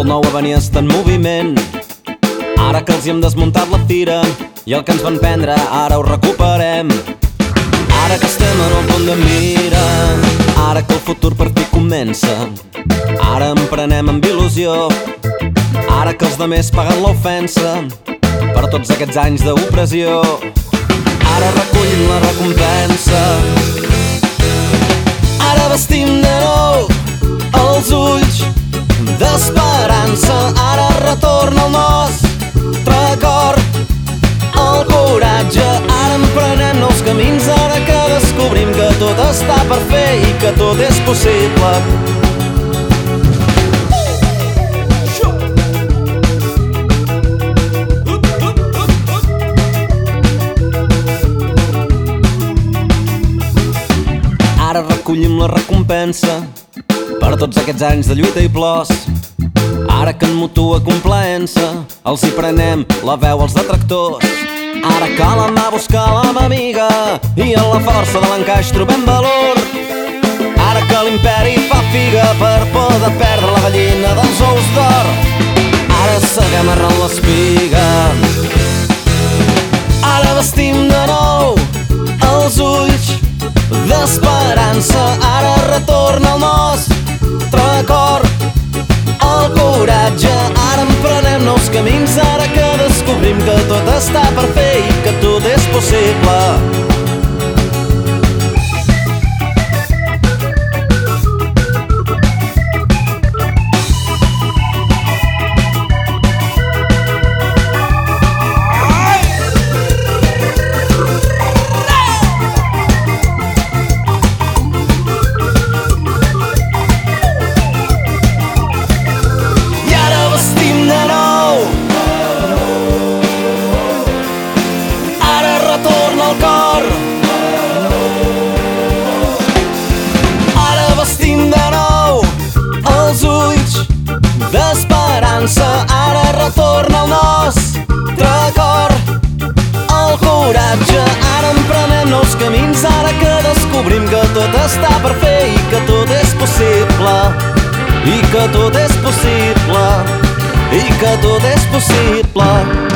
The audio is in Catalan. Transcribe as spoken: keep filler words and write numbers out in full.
nou avenir està en moviment. Ara que els hi hem desmuntat la fira i el que ens van prendre ara ho recuperem. Ara que estem en el punt de mira, ara que el futur per fi comença, ara emprenem amb il·lusió, ara que els demés paguen l'ofensa per tots aquests anys d'opressió. Ara recullim la recompensa, ara vestim de nou els ulls d'esperança. Ara retorna el nostre cor, el coratge. Ara emprenem nous camins, ara que descobrim que tot està per fer i que tot és possible. Ara recollim la recompensa per tots aquests anys de lluita i plors. Ara que en mutua complaença els hi prenem la veu als detractors. Ara que a la mà buscar la mà amiga i en la força de l'encaix trobem valor. Ara que l'imperi fa figa per por de perdre la gallina dels ous d'or. Ara seguem arrant l'espiga, ara vestim de nou els ulls d'esperança. Ara retorna el nostre cor, el coratge. Ara emprenem nous camins, ara que descobrim que tot està per fer i que tot és possible. D'esperança, ara retorna el nostre cor, el coratge. Ara emprenem nous camins, ara que descobrim que tot està per fer i que tot és possible, i que tot és possible, i que tot és possible.